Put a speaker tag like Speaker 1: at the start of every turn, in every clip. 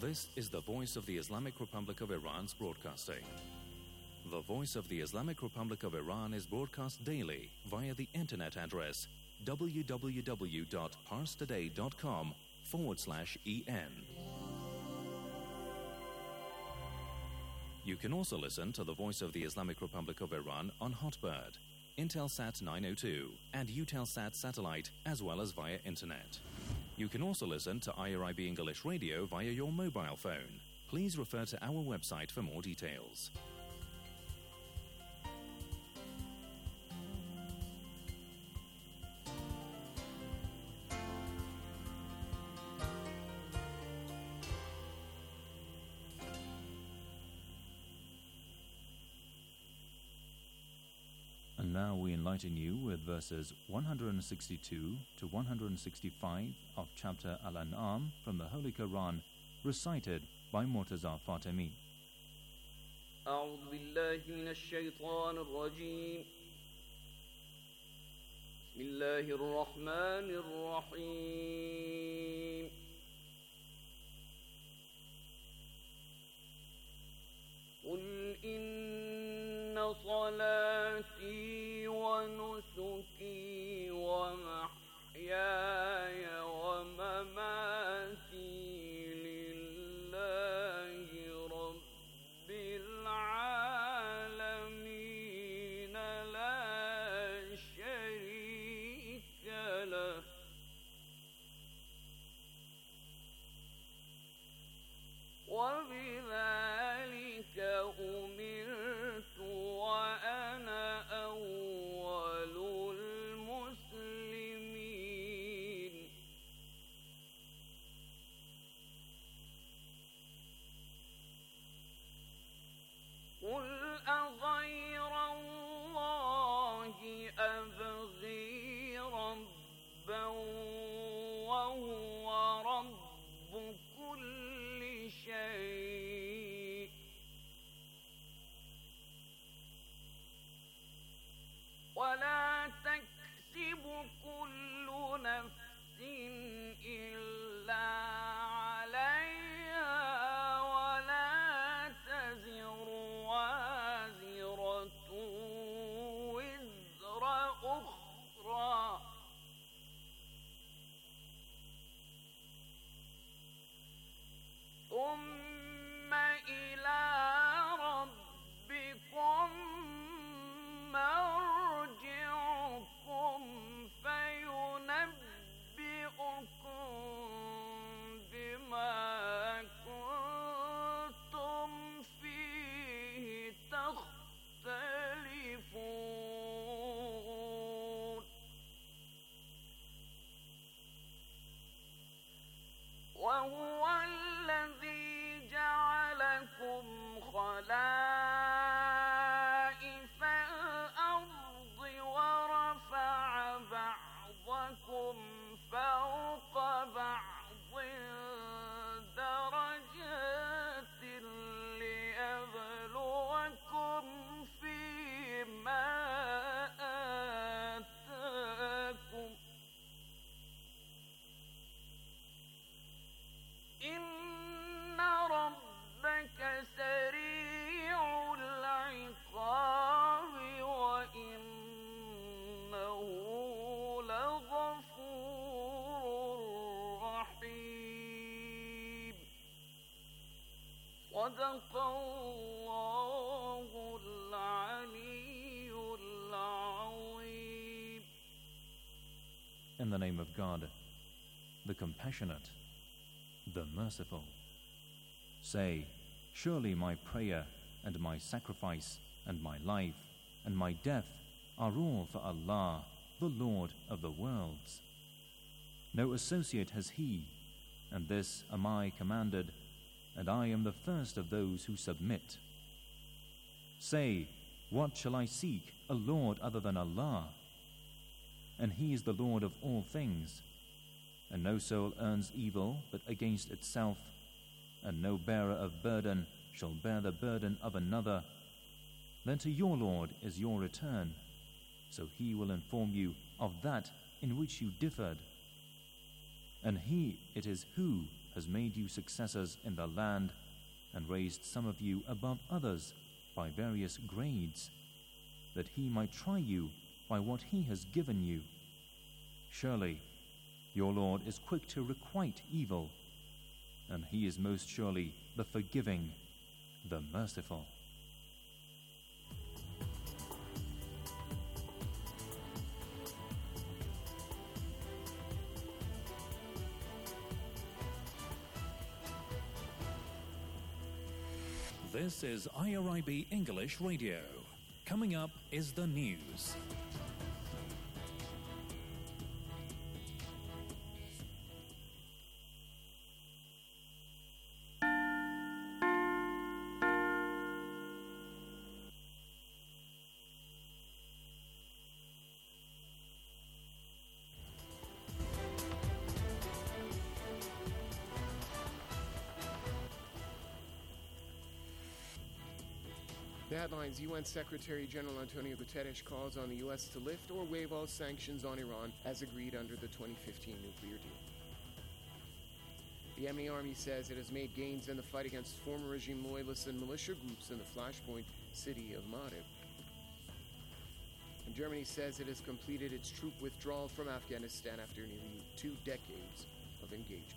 Speaker 1: This is the Voice of the Islamic Republic of Iran's broadcasting. The Voice of the Islamic Republic of Iran is broadcast daily via the internet address www.parstoday.com/en. You can also listen to the Voice of the Islamic Republic of Iran on Hotbird, Intelsat 902 and Eutelsat satellite, as well as via internet. You can also listen to IRIB English Radio via your mobile phone. Please refer to our website for more details.
Speaker 2: And now we enlighten you with verses 162 to 165 of chapter Al-An'am from the Holy Quran, recited by Murtaza Fatemi.
Speaker 3: أعوذ بالله من الشيطان الرجيم. بسم الله الرحمن الرحيم. قل إن صلاتي ونسكي ومحياي ومماتي لله رب العالمين لا شريك له وبذلك أمرت وأنا أول المسلمين. قل أغير الله أبغي ربا وهو رب كل شيء ولا تكسب كل نفس إلا عليها ولا تزر وازرة وزر أخرى ثم إلى ربكم مرجعكم فينبئكم بما كنتم فيه تختلفون. وهو الذي جعلكم خلائف الأرض ورفع بعضكم فوق بعض درجات ليبلوكم فيما آتاكم. إن ربك سريع العقاب وإنه لغفور رحيم. صدق الله العلي العظيم.
Speaker 2: In the name of God, the Compassionate, the Merciful. Say, surely my prayer and my sacrifice and my life and my death are all for Allah, the Lord of the worlds. No associate has He, and this am I commanded, and I am the first of those who submit. Say, what shall I seek a Lord other than Allah? And He is the Lord of all things. And no soul earns evil but against itself, and no bearer of burden shall bear the burden of another. Then to your Lord is your return, so He will inform you of that in which you differed. And He it is who, has made you successors in the land and raised some of you above others by various grades, that he might try you by what he has given you. Surely your Lord is quick to requite evil, and he is most surely the forgiving, the merciful.
Speaker 1: This is IRIB English Radio. Coming up is the news.
Speaker 4: The headlines: UN Secretary General Antonio Guterres calls on the U.S. to lift or waive all sanctions on Iran as agreed under the 2015 nuclear deal. The Yemeni army says it has made gains in the fight against former regime loyalists and militia groups in the flashpoint city of Marib. And Germany says it has completed its troop withdrawal from Afghanistan after nearly 2 decades of engagement.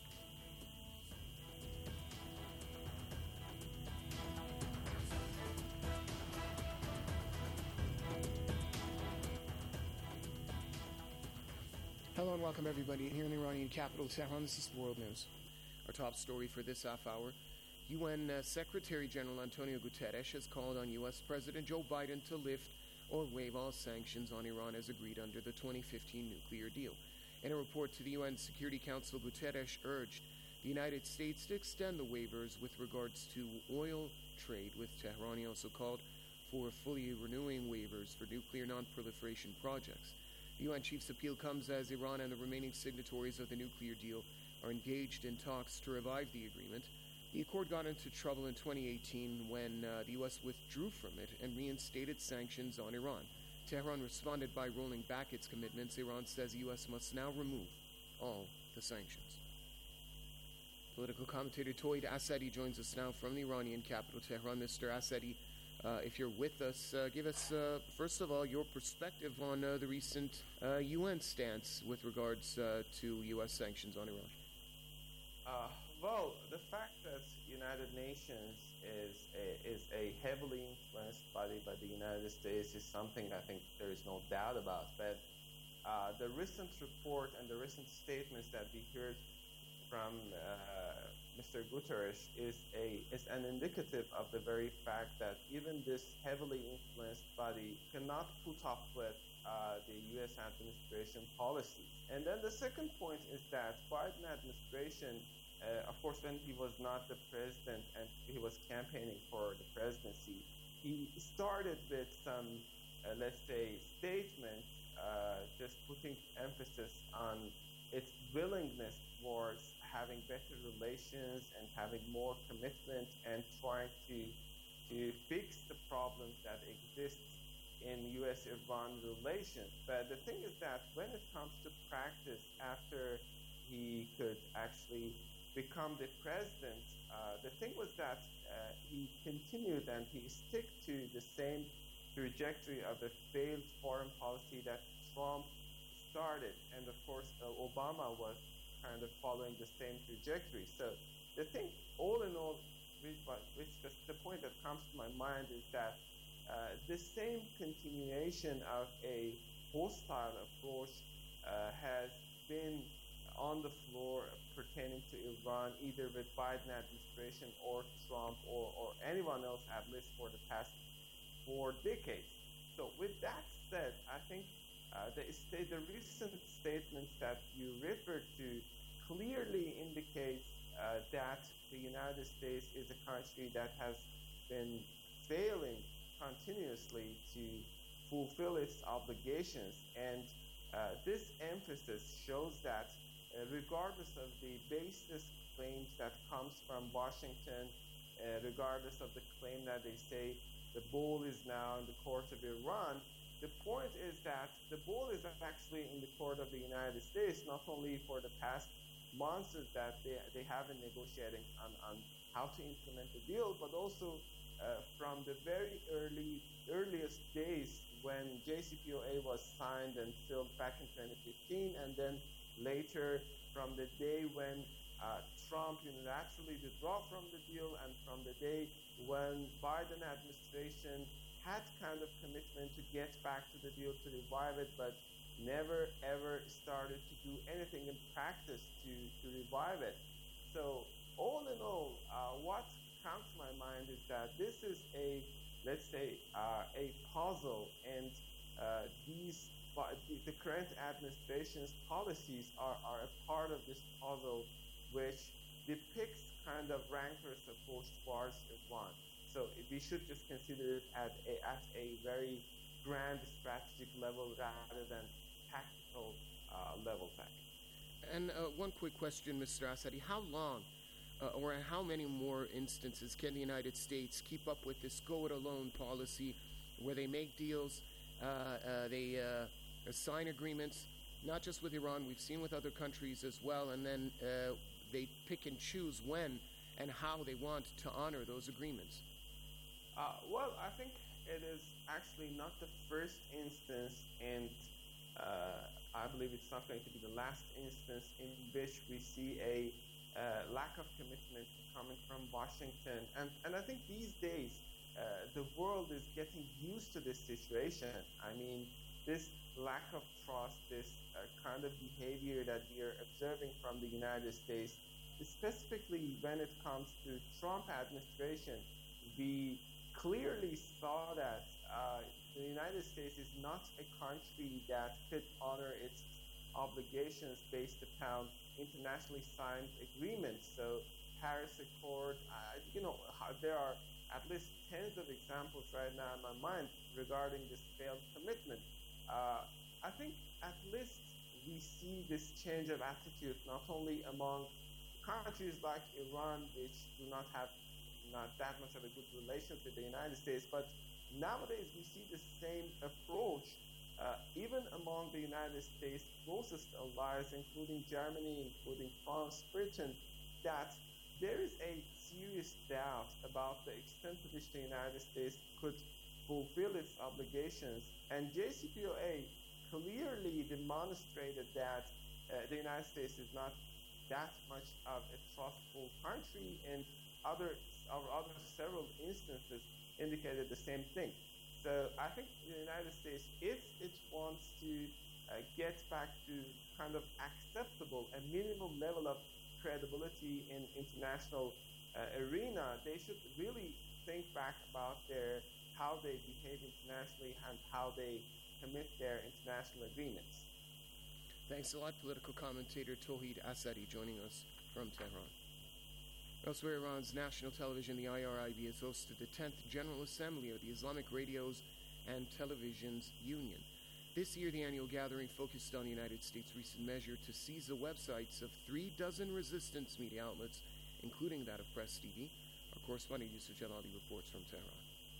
Speaker 4: Hello and welcome everybody here in the Iranian capital, Tehran. This is World News. Our top story for this half hour: UN Secretary General Antonio Guterres has called on U.S. President Joe Biden to lift or waive all sanctions on Iran as agreed under the 2015 nuclear deal. In a report to the UN Security Council, Guterres urged the United States to extend the waivers with regards to oil trade with Tehran. He also called for fully renewing waivers for nuclear non-proliferation projects. The UN chief's appeal comes as Iran and the remaining signatories of the nuclear deal are engaged in talks to revive the agreement. The accord got into trouble in 2018 when the U.S. withdrew from it and reinstated sanctions on Iran. Tehran responded by rolling back its commitments. Iran says the U.S. must now remove all the sanctions. Political commentator Toyd Asadi joins us now from the Iranian capital, Tehran. Mr. Asadi, if you're with us, give us, first of all, your perspective on the recent UN stance with regards to U.S. sanctions on Iran.
Speaker 5: Well, the fact that United Nations is a heavily influenced body by the United States is something I think there is no doubt about. But the recent report and the recent statements that we heard from Mr. Guterres is an indicative of the very fact that even this heavily influenced body cannot put up with the U.S. administration policies. And then the second point is that Biden administration, of course, when he was not the president and he was campaigning for the presidency, he started with some, let's say, statements, just putting emphasis on its willingness towards having better relations and having more commitment and trying to fix the problems that exist in U.S.-Iran relations. But the thing is that when it comes to practice, after he could actually become the president, the thing was that he continued and he stuck to the same trajectory of the failed foreign policy that Trump started. And of course, Obama was kind of following the same trajectory. So the thing, all in all, which the point that comes to my mind is that the same continuation of a hostile approach has been on the floor pertaining to Iran, either with Biden administration or Trump or anyone else, at least for the past 4 decades. So with that said, I think the recent statements that you referred to clearly indicates that the United States is a country that has been failing continuously to fulfill its obligations. And this emphasis shows that regardless of the baseless claims that comes from Washington, regardless of the claim that they say the ball is now in the court of Iran, the point is that the ball is actually in the court of the United States, not only for the past months that they have been negotiating on how to implement the deal, but also from the very earliest days when JCPOA was signed and sealed back in 2015, and then later from the day when Trump unilaterally withdrew from the deal, and from the day when Biden administration had kind of commitment to get back to the deal, to revive it, but never ever started to do anything in practice to revive it. So all in all, what comes to my mind is that this is let's say, a puzzle, and the current administration's policies are a part of this puzzle, which depicts kind of rancorous approach towards Iran. So we should just consider it at a very grand strategic level rather than tactical level.
Speaker 4: And one quick question, Mr. Assadi. How long or how many more instances can the United States keep up with this go-it-alone policy where they make deals, they sign agreements, not just with Iran, we've seen with other countries as well, and then they pick and choose when and how they want to honor those agreements?
Speaker 5: Well, I think it is actually not the first instance, and I believe it's not going to be the last instance in which we see a lack of commitment coming from Washington. And I think these days the world is getting used to this situation. I mean, this lack of trust, this kind of behavior that we are observing from the United States, specifically when it comes to Trump administration, we clearly saw that the United States is not a country that could honor its obligations based upon internationally signed agreements. So Paris Accord, there are at least tens of examples right now in my mind regarding this failed commitment. I think at least we see this change of attitude not only among countries like Iran, which do not have that much of a good relationship with the United States, but nowadays we see the same approach even among the United States' closest allies, including Germany, including France, Britain, that there is a serious doubt about the extent to which the United States could fulfill its obligations. And JCPOA clearly demonstrated that the United States is not that much of a trustful country, and other several instances indicated the same thing. So I think the United States, if it wants to get back to kind of acceptable, a minimum level of credibility in international arena, they should really think back about how they behave internationally and how they commit their international agreements.
Speaker 4: Thanks a lot, political commentator Tauhid Assadi, joining us from Tehran. Elsewhere, Iran's national television, the IRIB, has hosted the 10th General Assembly of the Islamic Radios and Televisions Union. This year, the annual gathering focused on the United States' recent measure to seize the websites of 36 resistance media outlets, including that of Press TV. Our correspondent Yusuf Jalali reports from Tehran.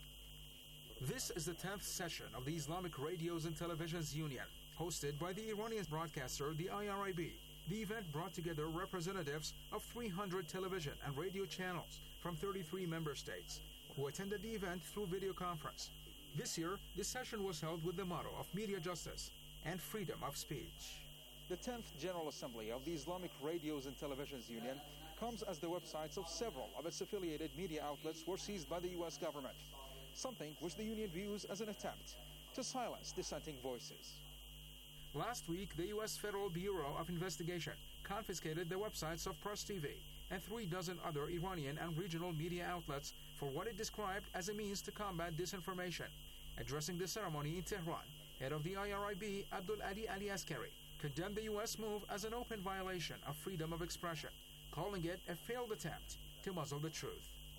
Speaker 6: This is the 10th session of the Islamic Radios and Televisions Union, hosted by the Iranian broadcaster, the IRIB. The event brought together representatives of 300 television and radio channels from 33 member states, who attended the event through video conference. This year, the session was held with the motto of media justice and freedom of speech. The 10th General Assembly of the Islamic Radios and Televisions Union comes as the websites of several of its affiliated media outlets were seized by the U.S. government, something which the union views as an attempt to silence dissenting voices. Last week, the U.S. Federal Bureau of Investigation confiscated the websites of Press TV and 36 other Iranian and regional media outlets for what it described as a means to combat disinformation. Addressing the ceremony in Tehran, head of the IRIB, Abdul Ali Askari, condemned the U.S. move as an open violation of freedom of expression, calling it a failed attempt to muzzle the truth.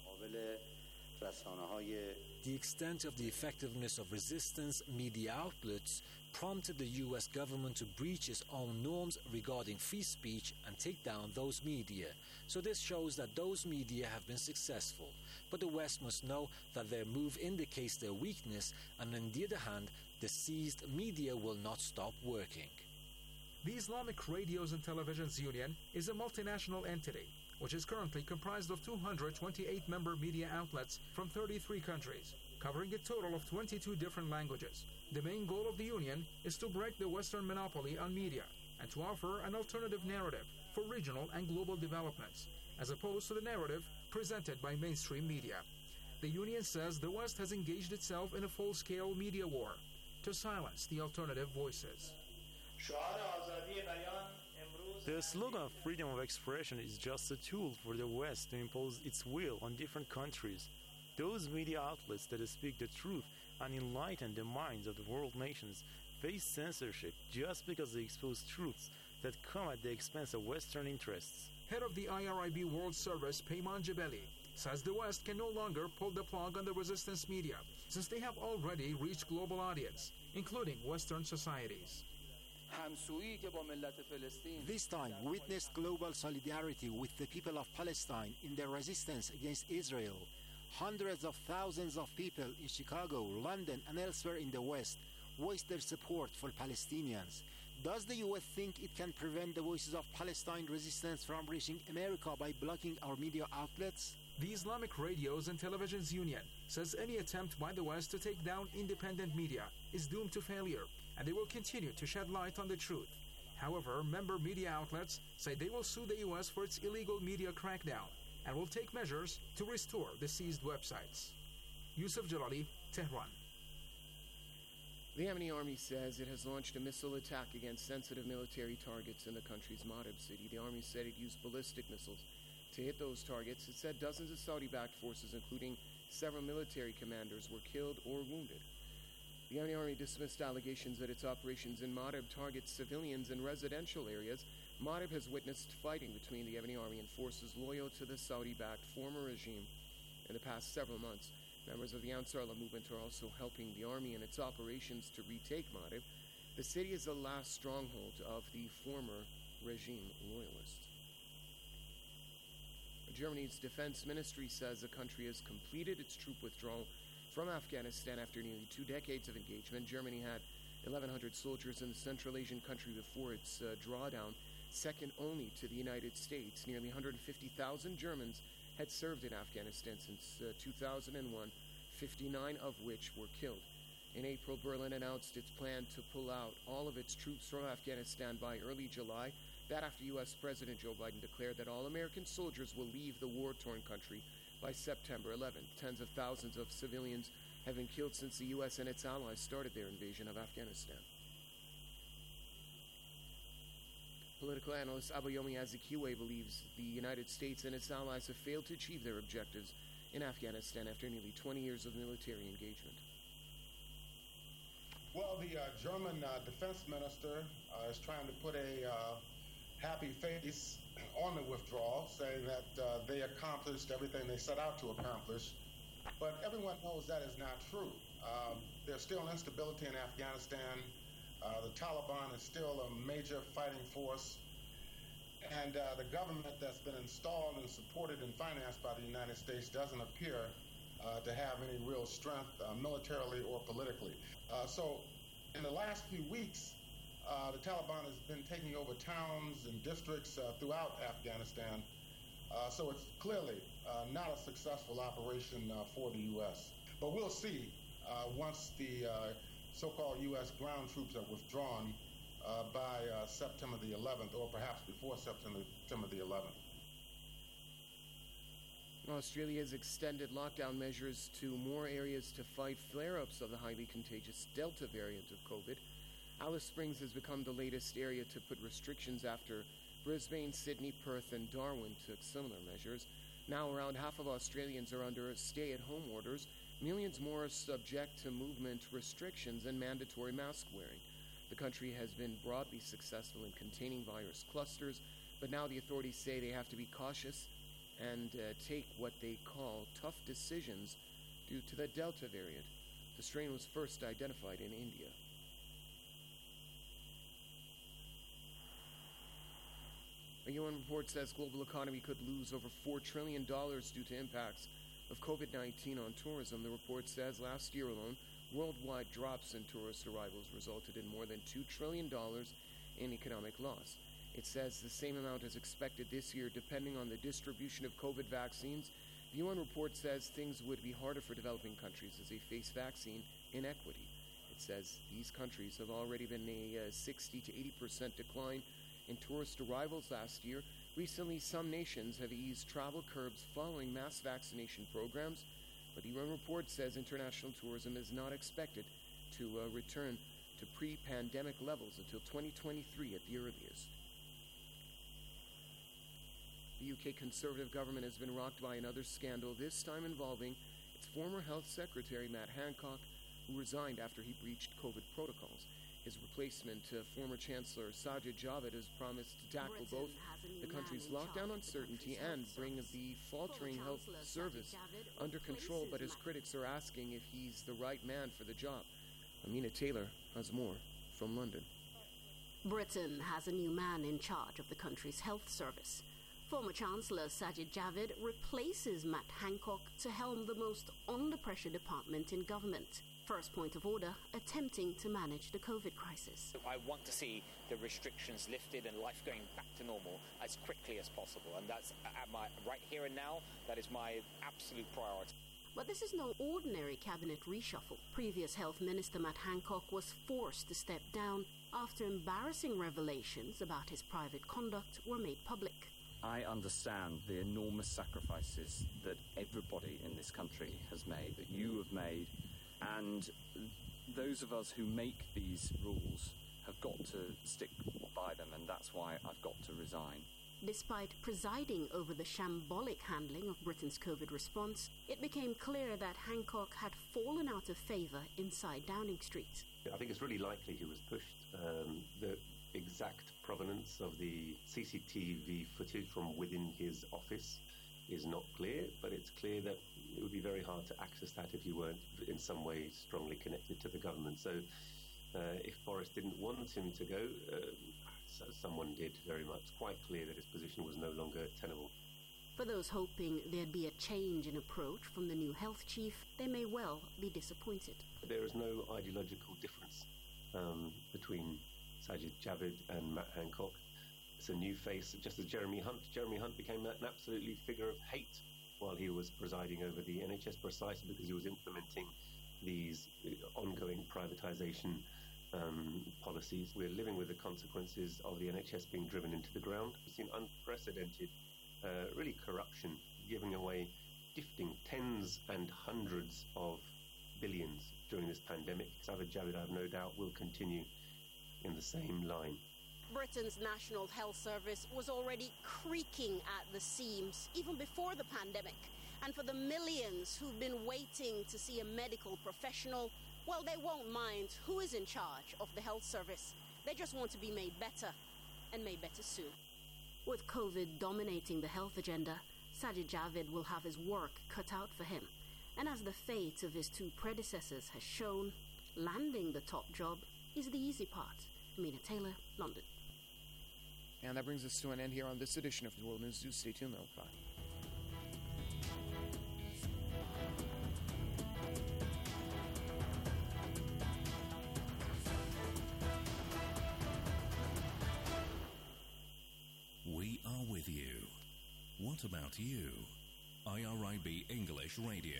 Speaker 7: The extent of the effectiveness of resistance media outlets prompted the U.S. government to breach its own norms regarding free speech and take down those media. So this shows that those media have been successful. But the West must know that their move indicates their weakness, and on the other hand, the seized media will not stop working.
Speaker 6: The Islamic Radios and Televisions Union is a multinational entity which is currently comprised of 228 member media outlets from 33 countries, covering a total of 22 different languages. The main goal of the union is to break the Western monopoly on media and to offer an alternative narrative for regional and global developments, as opposed to the narrative presented by mainstream media. The union says the West has engaged itself in a full-scale media war to silence the alternative voices.
Speaker 8: The slogan of freedom of expression is just a tool for the West to impose its will on different countries. Those media outlets that speak the truth and enlighten the minds of the world nations face censorship just because they expose truths that come at the expense of Western interests.
Speaker 6: Head of the IRIB World Service, Peyman Jebeli, says the West can no longer pull the plug on the resistance media since they have already reached global audience, including Western societies.
Speaker 9: This time witnessed global solidarity with the people of Palestine in their resistance against Israel. Hundreds of thousands of people in Chicago, London, and elsewhere in the West voiced their support for Palestinians. Does the U.S. think it can prevent the voices of Palestine resistance from reaching America by blocking our media outlets?
Speaker 6: The Islamic Radios and Televisions Union says any attempt by the West to take down independent media is doomed to failure, and they will continue to shed light on the truth. However, member media outlets say they will sue the U.S. for its illegal media crackdown and will take measures to restore the seized websites. Yusuf Jalali, Tehran.
Speaker 4: The Yemeni army says it has launched a missile attack against sensitive military targets in the country's Marib city. The army said it used ballistic missiles to hit those targets. It said dozens of Saudi-backed forces, including several military commanders, were killed or wounded. The Yemeni army dismissed allegations that its operations in Marib target civilians in residential areas. Marib has witnessed fighting between the Yemeni army and forces loyal to the Saudi-backed former regime in the past several months. Members of the Ansar Allah movement are also helping the army in its operations to retake Marib. The city is the last stronghold of the former regime loyalists. Germany's defense ministry says the country has completed its troop withdrawal from Afghanistan after nearly 2 decades of engagement. Germany had 1,100 soldiers in the Central Asian country before its drawdown, second only to the United States. Nearly 150,000 Germans had served in Afghanistan since 2001, 59 of which were killed. In April, Berlin announced its plan to pull out all of its troops from Afghanistan by early July. That after U.S. President Joe Biden declared that all American soldiers will leave the war-torn country by September 11th. Tens of thousands of civilians have been killed since the U.S. and its allies started their invasion of Afghanistan. Political analyst Abayomi Azikiwe believes the United States and its allies have failed to achieve their objectives in Afghanistan after nearly 20 years of military engagement.
Speaker 10: Well, the German defense minister is trying to put a happy face on the withdrawal, saying that they accomplished everything they set out to accomplish. But everyone knows that is not true. There's still instability in Afghanistan. The Taliban is still a major fighting force. And the government that's been installed and supported and financed by the United States doesn't appear to have any real strength militarily or politically. So in the last few weeks, the Taliban has been taking over towns and districts throughout Afghanistan. So it's clearly not a successful operation for the U.S. But we'll see once the so-called U.S. ground troops are withdrawn by September the 11th, or perhaps before September the 11th.
Speaker 4: Australia has extended lockdown measures to more areas to fight flare-ups of the highly contagious Delta variant of COVID. Alice Springs has become the latest area to put restrictions after Brisbane, Sydney, Perth, and Darwin took similar measures. Now around half of Australians are under stay-at-home orders. Millions more are subject to movement restrictions and mandatory mask wearing. The country has been broadly successful in containing virus clusters, but now the authorities say they have to be cautious and take what they call tough decisions due to the Delta variant. The strain was first identified in India. A UN report says global economy could lose over $4 trillion due to impacts of COVID-19 on tourism. The report says last year alone, worldwide drops in tourist arrivals resulted in more than $2 trillion in economic loss. It says the same amount is expected this year depending on the distribution of COVID vaccines. The UN report says things would be harder for developing countries as they face vaccine inequity. It says these countries have already been a 60 to 80% decline in tourist arrivals last year. Recently, some nations have eased travel curbs following mass vaccination programs, but the UN report says international tourism is not expected to return to pre-pandemic levels until 2023 at the earliest. The UK Conservative government has been rocked by another scandal, this time involving its former Health Secretary Matt Hancock, who resigned after he breached COVID protocols. His replacement, former Chancellor Sajid Javid, has promised to tackle both the country's lockdown uncertainty and bring the faltering health service under control, but his critics are asking if he's the right man for the job. Amina Taylor has more from London.
Speaker 11: Britain has a new man in charge of the country's health service. Former Chancellor Sajid Javid replaces Matt Hancock to helm the most under-pressure department in government. First point of order, attempting to manage the COVID crisis.
Speaker 12: I want to see the restrictions lifted and life going back to normal as quickly as possible. And that's right here and now, that is my absolute priority.
Speaker 11: But this is no ordinary cabinet reshuffle. Previous Health Minister Matt Hancock was forced to step down after embarrassing revelations about his private conduct were made public.
Speaker 13: I understand the enormous sacrifices that everybody in this country has made, that you have made, and those of us who make these rules have got to stick by them, and that's why I've got to resign.
Speaker 11: Despite presiding over the shambolic handling of Britain's COVID response, it became clear that Hancock had fallen out of favour inside Downing Street.
Speaker 14: I think it's really likely he was pushed. The exact provenance of the CCTV footage from within his office is not clear, but it's clear that it would be very hard to access that if you weren't in some way strongly connected to the government. So if Boris didn't want him to go, someone did very much. It's quite clear that his position was no longer tenable.
Speaker 11: For those hoping there'd be a change in approach from the new health chief, they may well be disappointed.
Speaker 14: There is no ideological difference between Sajid Javid and Matt Hancock. It's a new face, just as Jeremy Hunt. Jeremy Hunt became an absolutely figure of hate while he was presiding over the NHS, precisely because he was implementing these ongoing privatisation policies. We're living with the consequences of the NHS being driven into the ground. We've seen unprecedented, really corruption, giving away, gifting tens and hundreds of billions during this pandemic. Sajid Javid, I have no doubt, will continue in the same line.
Speaker 11: Britain's National Health Service was already creaking at the seams even before the pandemic. And for the millions who've been waiting to see a medical professional, well, they won't mind who is in charge of the health service. They just want to be made better, and made better soon. With COVID dominating the health agenda, Sajid Javid will have his work cut out for him. And as the fate of his two predecessors has shown, landing the top job is the easy part. Amina Taylor, London.
Speaker 4: And that brings us to an end here on this edition of the World News. Do stay tuned, though. Bye.
Speaker 1: We are with you. What about you? IRIB English Radio.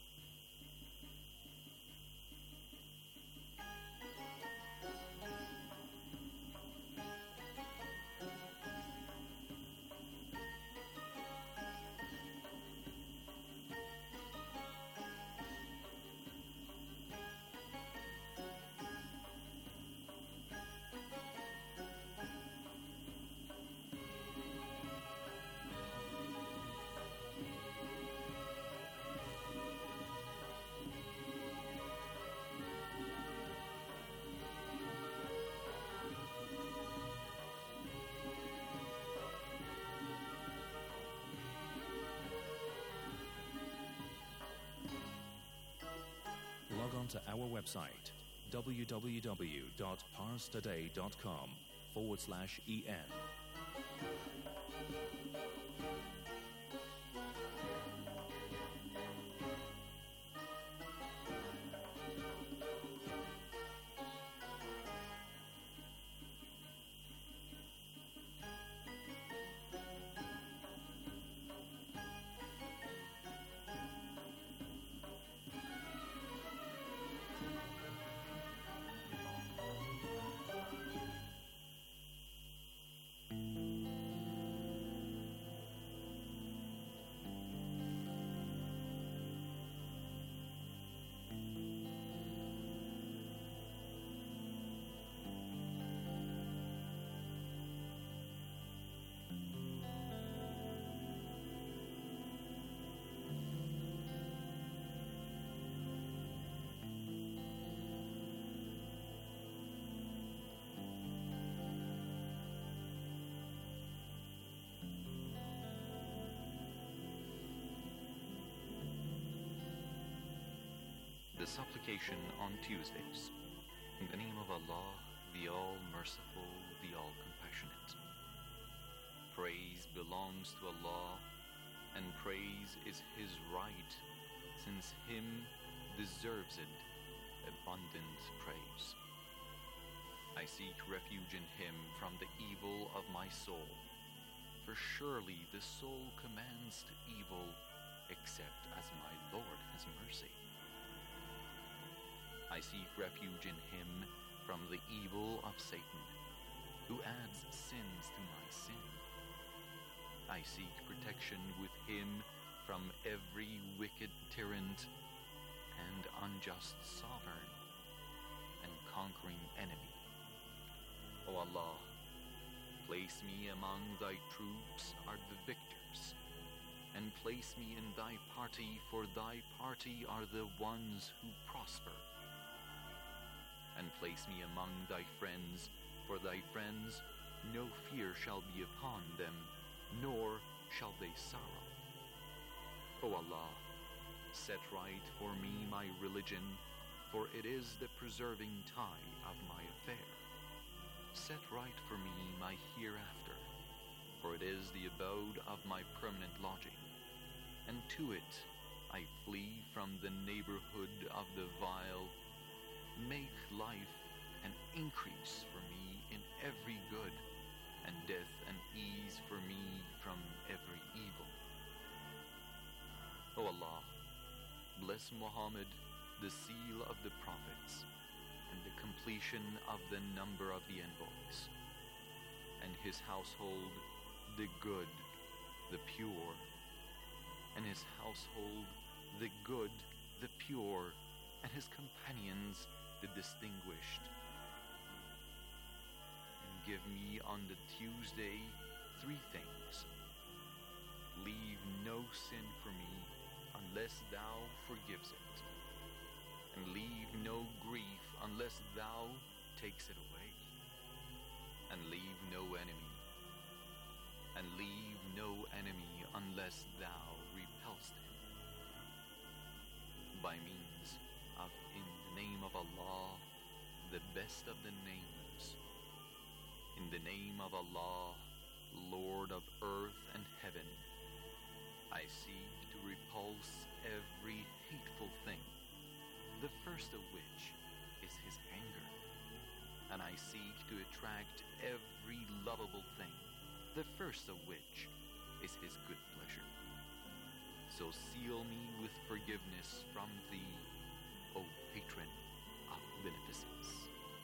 Speaker 1: Log on to our website, www.parstoday.com/en.
Speaker 15: The supplication on Tuesdays. In the name of Allah, the All-Merciful, the All-Compassionate. Praise belongs to Allah, and praise is His right, since Him deserves it, abundant praise. I seek refuge in Him from the evil of my soul, for surely the soul commands to evil, except as my Lord has mercy. I seek refuge in Him from the evil of Satan, who adds sins to my sin. I seek protection with Him from every wicked tyrant and unjust sovereign and conquering enemy. O Allah, place me among Thy troops are the victors, and place me in Thy party, for Thy party are the ones who prosper. And place me among Thy friends, for Thy friends no fear shall be upon them, nor shall they sorrow. O Allah, set right for me my religion, for it is the preserving tie of my affair. Set right for me my hereafter, for it is the abode of my permanent lodging, and to it I flee from the neighborhood of the vile. Make life an increase for me in every good, and death an ease for me from every evil. O Allah, bless Muhammad, the seal of the prophets, and the completion of the number of the envoys, and his household, the good, the pure, and his household, the good, the pure, and his companions, the distinguished. And give me on the Tuesday 3 things. Leave no sin for me unless Thou forgives it, and leave no grief unless Thou takes it away, and leave no enemy, unless Thou repelst him. By means of in the name of Allah, the best of the names. In the name of Allah, Lord of earth and heaven, I seek to repulse every hateful thing, the first of which is his anger, and I seek to attract every lovable thing, the first of which is his good pleasure. So seal me with forgiveness from Thee, O Patron of Beneficence.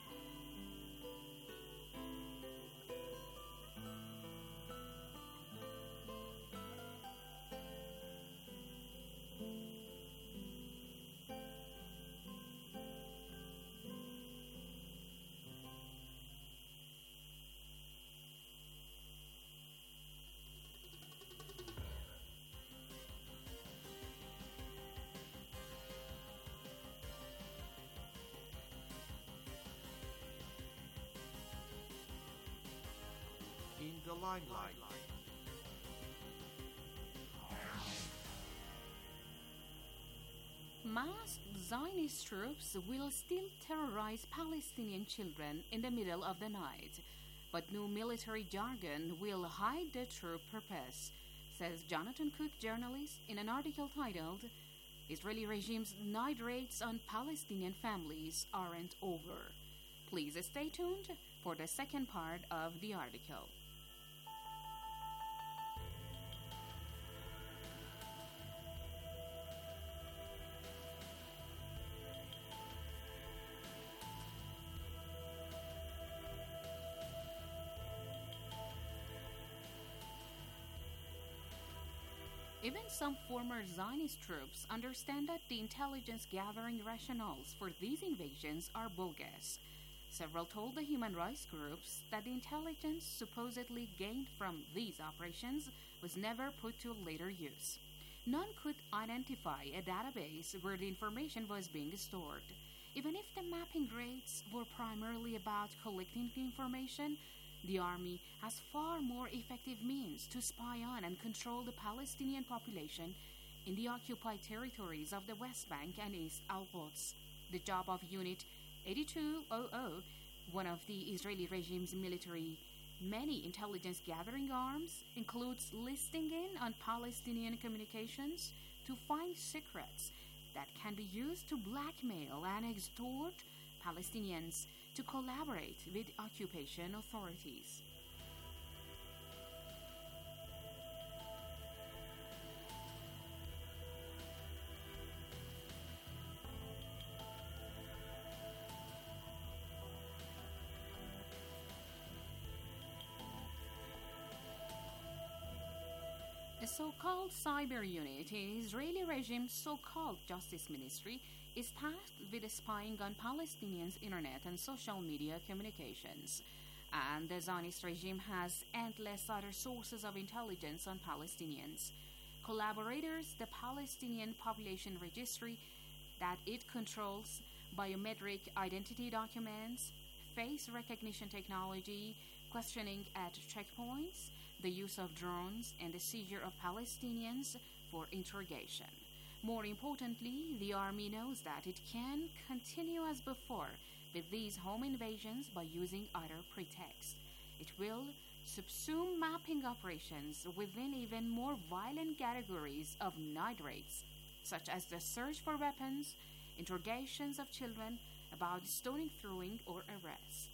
Speaker 16: In the limelight.
Speaker 17: Masked Zionist troops will still terrorize Palestinian children in the middle of the night, but no military jargon will hide the true purpose, says Jonathan Cook, journalist, in an article titled, Israeli regime's night raids on Palestinian families aren't over. Please stay tuned for the second part of the article. Even some former Zionist troops understand that the intelligence gathering rationales for these invasions are bogus. Several told the human rights groups that the intelligence supposedly gained from these operations was never put to later use. None could identify a database where the information was being stored. Even if the mapping raids were primarily about collecting the information, the army has far more effective means to spy on and control the Palestinian population in the occupied territories of the West Bank and East Al-Quds. The job of Unit 8200, one of the Israeli regime's military many intelligence gathering arms, includes listening in on Palestinian communications to find secrets that can be used to blackmail and extort Palestinians to collaborate with occupation authorities. The so-called cyber unit in Israeli regime's so-called justice ministry is tasked with spying on Palestinians' internet and social media communications. And the Zionist regime has endless other sources of intelligence on Palestinians. Collaborators, the Palestinian Population Registry that it controls, biometric identity documents, face recognition technology, questioning at checkpoints, the use of drones, and the seizure of Palestinians for interrogation. More importantly, the army knows that it can continue as before with these home invasions by using other pretext. It will subsume mapping operations within even more violent categories of night raids, such as the search for weapons, interrogations of children, about stoning, throwing, or arrest.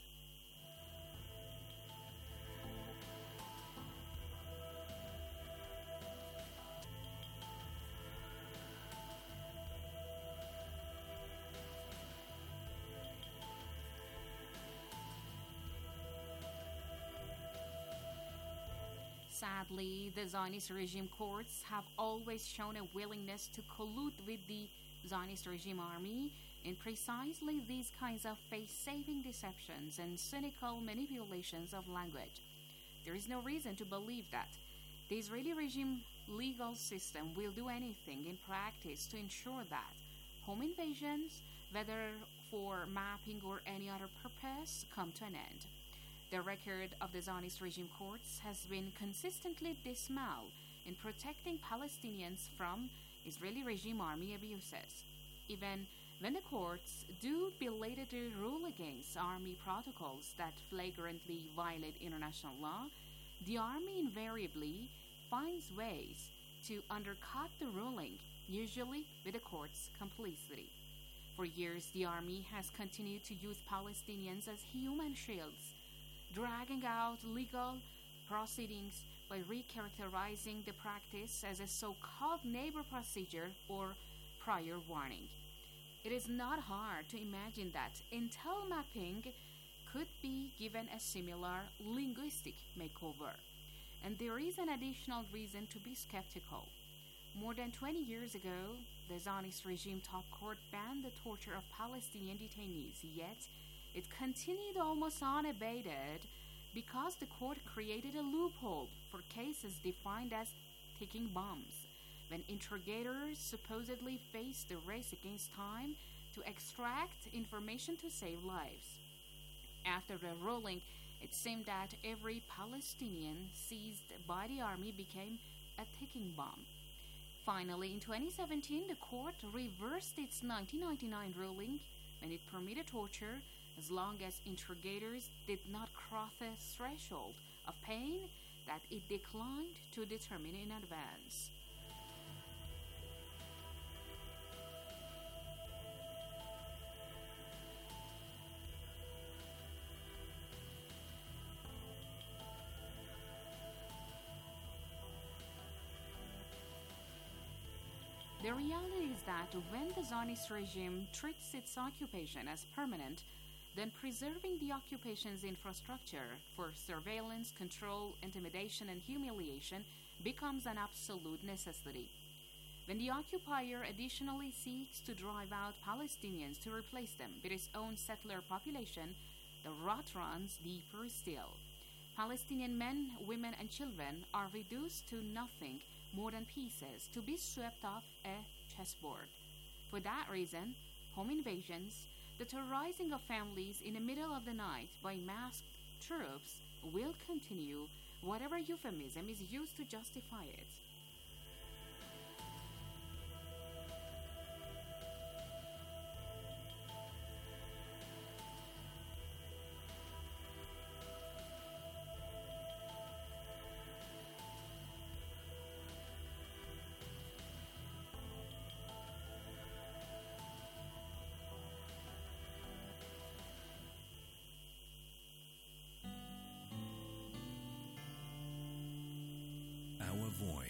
Speaker 17: Sadly, the Zionist regime courts have always shown a willingness to collude with the Zionist regime army in precisely these kinds of face-saving deceptions and cynical manipulations of language. There is no reason to believe that the Israeli regime legal system will do anything in practice to ensure that home invasions, whether for mapping or any other purpose, come to an end. The record of the Zionist regime courts has been consistently dismal in protecting Palestinians from Israeli regime army abuses. Even when the courts do belatedly rule against army protocols that flagrantly violate international law, the army invariably finds ways to undercut the ruling, usually with the court's complicity. For years, the army has continued to use Palestinians as human shields, dragging out legal proceedings by recharacterizing the practice as a so-called neighbor procedure or prior warning. It is not hard to imagine that intel mapping could be given a similar linguistic makeover. And there is an additional reason to be skeptical. More than 20 years ago, the Zionist regime top court banned the torture of Palestinian detainees, yet it continued almost unabated because the court created a loophole for cases defined as ticking bombs, when interrogators supposedly faced the race against time to extract information to save lives. After the ruling, it seemed that every Palestinian seized by the army became a ticking bomb. Finally, in 2017, the court reversed its 1999 ruling when it permitted torture as long as interrogators did not cross a threshold of pain that it declined to determine in advance. The reality is that when the Zionist regime treats its occupation as permanent, then preserving the occupation's infrastructure for surveillance, control, intimidation, and humiliation becomes an absolute necessity. When the occupier additionally seeks to drive out Palestinians to replace them with its own settler population, the rot runs deeper still. Palestinian men, women, and children are reduced to nothing more than pieces to be swept off a chessboard. For that reason, home invasions, the terrorizing of families in the middle of the night by masked troops, will continue, whatever euphemism is used to justify it.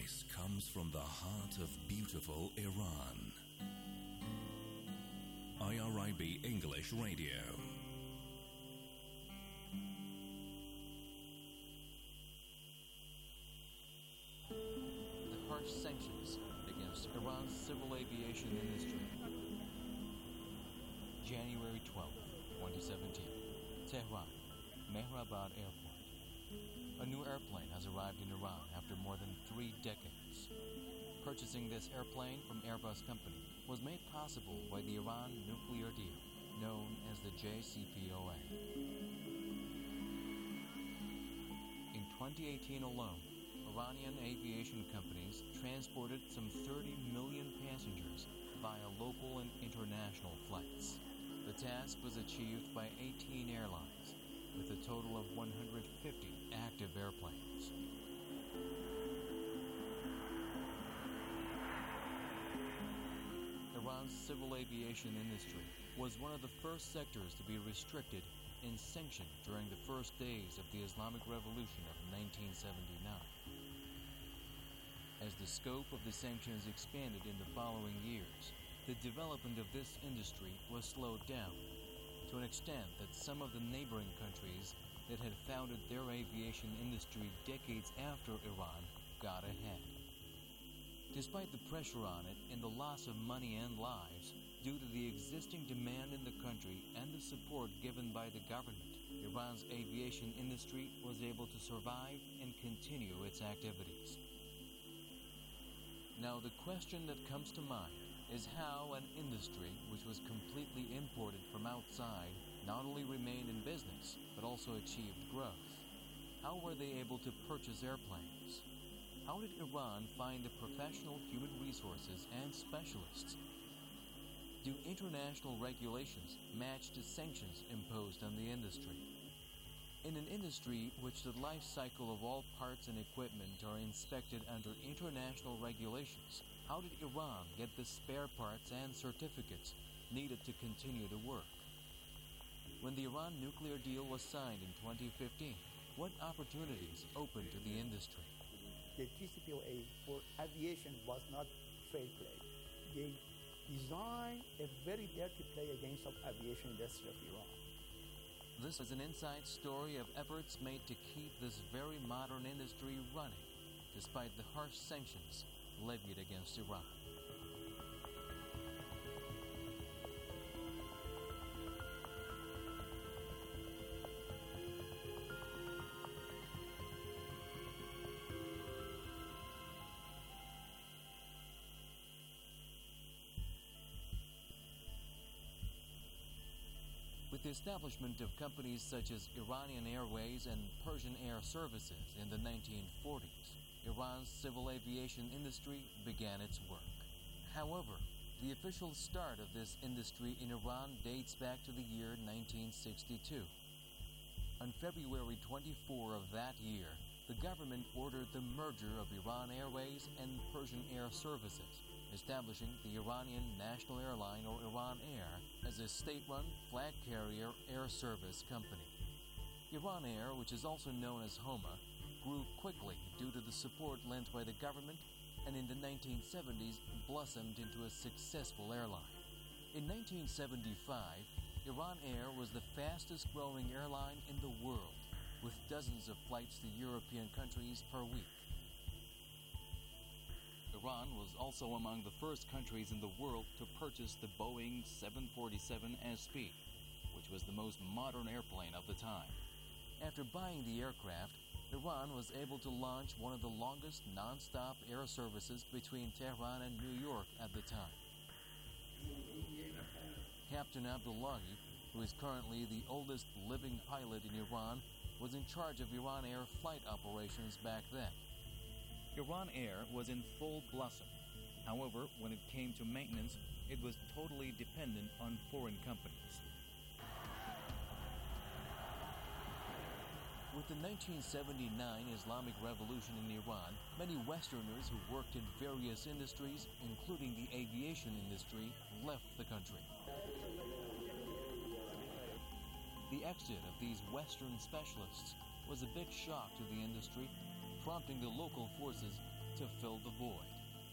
Speaker 16: voice comes from the heart of beautiful Iran. IRIB English Radio.
Speaker 18: The harsh sanctions against Iran's civil aviation industry. January 12, 2017. Tehran, Mehrabad Airport. A new airplane has arrived in Iran after more than 3 decades. Purchasing this airplane from Airbus Company was made possible by the Iran nuclear deal, known as the JCPOA. In 2018 alone, Iranian aviation companies transported some 30 million passengers via local and international flights. The task was achieved by 18 airlines, with a total of 150 active airplanes. Iran's civil aviation industry was one of the first sectors to be restricted and sanctioned during the first days of the Islamic Revolution of 1979. As the scope of the sanctions expanded in the following years, the development of this industry was slowed down, to an extent that some of the neighboring countries that had founded their aviation industry decades after Iran got ahead. Despite the pressure on it and the loss of money and lives due to the existing demand in the country and the support given by the government, Iran's aviation industry was able to survive and continue its activities. Now, the question that comes to mind is how an industry which was completely imported from outside not only remained in business, but also achieved growth. How were they able to purchase airplanes? How did Iran find the professional human resources and specialists? Do international regulations match the sanctions imposed on the industry? In an industry which the life cycle of all parts and equipment are inspected under international regulations, how did Iran get the spare parts and certificates needed to continue to work? When the Iran nuclear deal was signed in 2015, what opportunities opened to the industry?
Speaker 19: The JCPOA for aviation was not fair play. They designed a very dirty play against the aviation industry of Iran.
Speaker 18: This is an inside story of efforts made to keep this very modern industry running, despite the harsh sanctions levied against Iran. With the establishment of companies such as Iranian Airways and Persian Air Services in the 1940s, Iran's civil aviation industry began its work. However, the official start of this industry in Iran dates back to the year 1962. On February 24 of that year, the government ordered the merger of Iran Airways and Persian Air Services, establishing the Iranian National Airline, or Iran Air, as a state-run flag carrier air service company. Iran Air, which is also known as HOMA, grew quickly due to the support lent by the government, and in the 1970s blossomed into a successful airline. In 1975, Iran Air was the fastest-growing airline in the world, with dozens of flights to European countries per week. Iran was also among the first countries in the world to purchase the Boeing 747 SP, which was the most modern airplane of the time. After buying the aircraft, Iran was able to launch one of the longest non-stop air services between Tehran and New York at the time. Captain Abdullahi, who is currently the oldest living pilot in Iran, was in charge of Iran Air flight operations back then. Iran Air was in full blossom. However, when it came to maintenance, it was totally dependent on foreign companies. With the 1979 Islamic Revolution in Iran, many Westerners who worked in various industries, including the aviation industry, left the country. The exit of these Western specialists was a big shock to the industry, prompting the local forces to fill the void.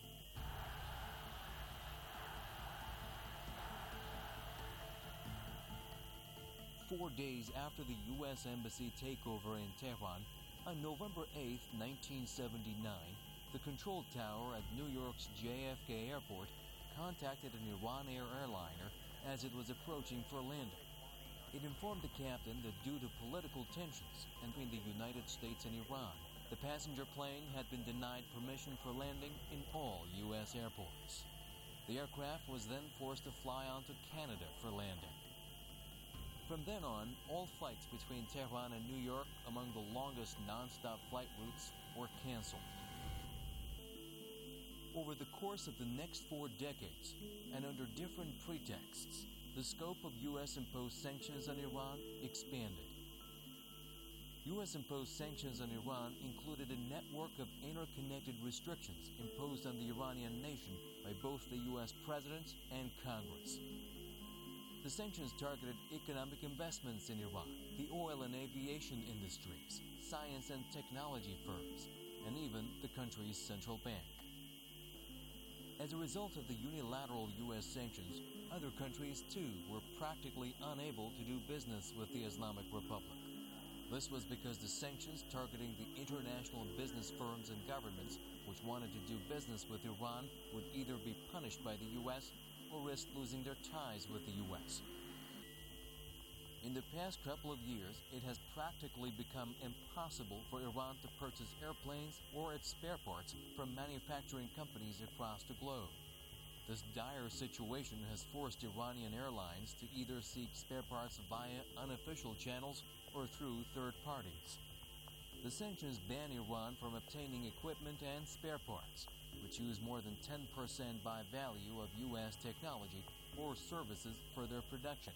Speaker 18: Four days after the U.S. Embassy takeover in Tehran, on November 8, 1979, the control tower at New York's JFK Airport contacted an Iran Air airliner as it was approaching for landing. It informed the captain that due to political tensions between the United States and Iran, the passenger plane had been denied permission for landing in all U.S. airports. The aircraft was then forced to fly on to Canada for landing. From then on, all flights between Tehran and New York, among the longest non-stop flight routes, were canceled. Over the course of the next 4 decades, and under different pretexts, the scope of U.S.-imposed sanctions on Iran expanded. U.S.-imposed sanctions on Iran included a network of interconnected restrictions imposed on the Iranian nation by both the U.S. President and Congress. The sanctions targeted economic investments in Iran, the oil and aviation industries, science and technology firms, and even the country's central bank. As a result of the unilateral U.S. sanctions, other countries too were practically unable to do business with the Islamic Republic. This was because the sanctions targeting the international business firms and governments which wanted to do business with Iran would either be punished by the U.S. or risk losing their ties with the U.S. In the past couple of years, it has practically become impossible for Iran to purchase airplanes or its spare parts from manufacturing companies across the globe. This dire situation has forced Iranian airlines to either seek spare parts via unofficial channels or through third parties. The sanctions ban Iran from obtaining equipment and spare parts, which use more than 10% by value of U.S. technology or services for their production.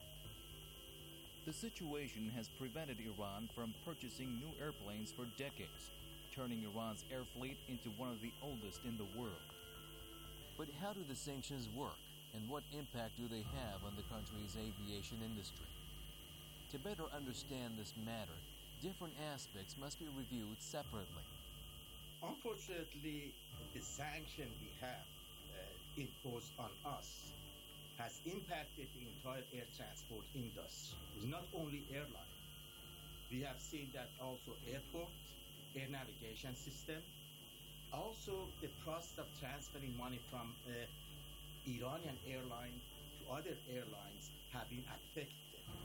Speaker 18: The situation has prevented Iran from purchasing new airplanes for decades, turning Iran's air fleet into one of the oldest in the world. But how do the sanctions work, and what impact do they have on the country's aviation industry? To better understand this matter, different aspects must be reviewed separately.
Speaker 20: Unfortunately, the sanction we have imposed on us has impacted the entire air transport industry. It's not only airline. We have seen that also airport, air navigation system, also the process of transferring money from Iranian airline to other airlines have been affected.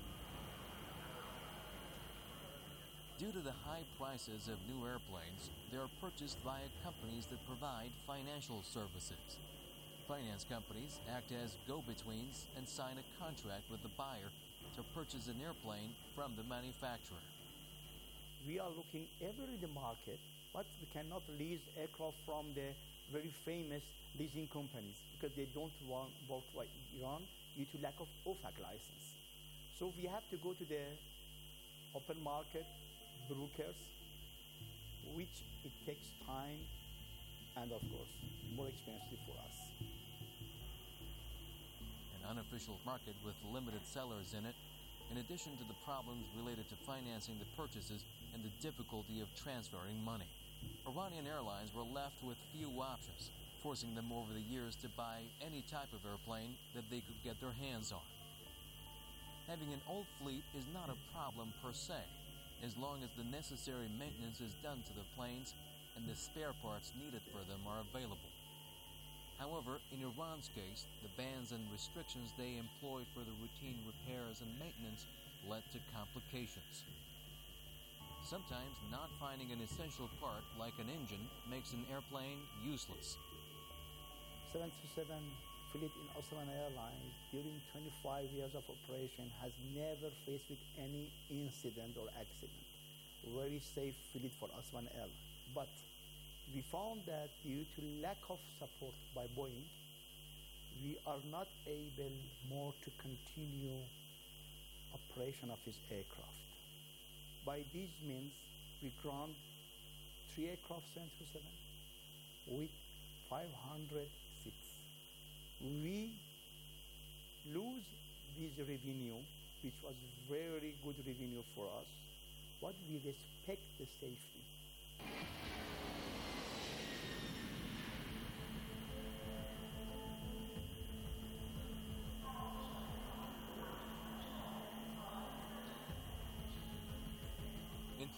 Speaker 18: Due to the high prices of new airplanes, they are purchased via companies that provide financial services. Finance companies act as go-betweens and sign a contract with the buyer to purchase an airplane from the manufacturer.
Speaker 19: We are looking every the market, but we cannot lease aircraft from the very famous leasing companies because they don't want work with Iran due to lack of OFAC license. So we have to go to the open market brokers, which it takes time and of course more expensive for us.
Speaker 18: An unofficial market with limited sellers in it, in addition to the problems related to financing the purchases and the difficulty of transferring money. Iranian airlines were left with few options, forcing them over the years to buy any type of airplane that they could get their hands on. Having an old fleet is not a problem per se, as long as the necessary maintenance is done to the planes and the spare parts needed for them are available. However, in Iran's case, the bans and restrictions they employed for the routine repairs and maintenance led to complications. Sometimes not finding an essential part like an engine makes an airplane useless.
Speaker 19: 737 fleet in Osman Airlines during 25 years of operation has never faced with any incident or accident. Very safe fleet for Osman Airlines. But we found that due to lack of support by Boeing, we are not able more to continue operation of his aircraft. By these means, we ground 3 aircraft 737 with 500 seats. We lose this revenue, which was very good revenue for us, but we respect the safety.